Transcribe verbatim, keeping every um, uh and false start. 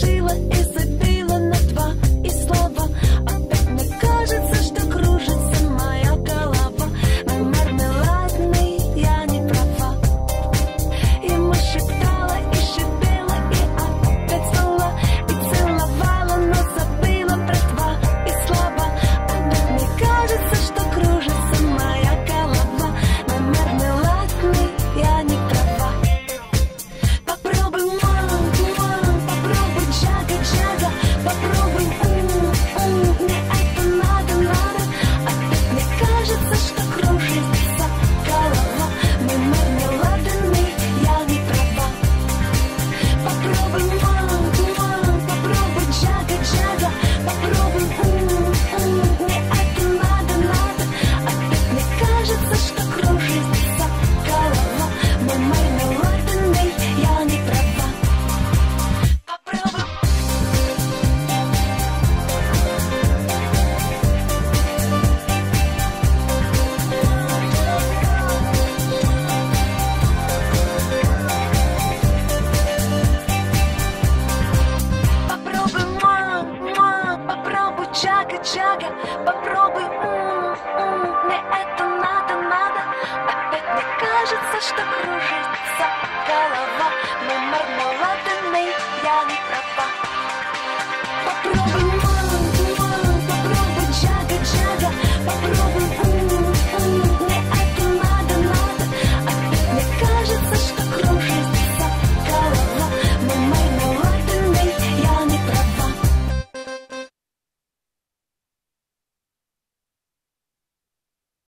забыла и забила на два и слова. Опять мне кажется, что кружится моя голова. Мой мармеладный, я не права. Ему шептала и шипела, и опять звала, и целовала, но забыла про два и слова. Опять мне кажется, что кружится моя голова. Мой мармеладный, я не права. Попробуй, мам, мам, попробуй, джага, джага. Попробуй, ум, ум, мне это надо, надо. Опять мне кажется, что кружится голова. Мой мармеладный, я не права. Попробуй, мам, мам, попробуй, джага, джага. Попробуй, ум, ум, мне это надо, надо. Опять мне кажется, что кружится голова. Мой мармеладный, я не права. Попробуй. Попробуй, мам, мам, попробуй, джага, джага. Попробуй, ум, ум, мне это надо, надо. Опять мне кажется, что кружится голова. Мой мармеладный, я не права.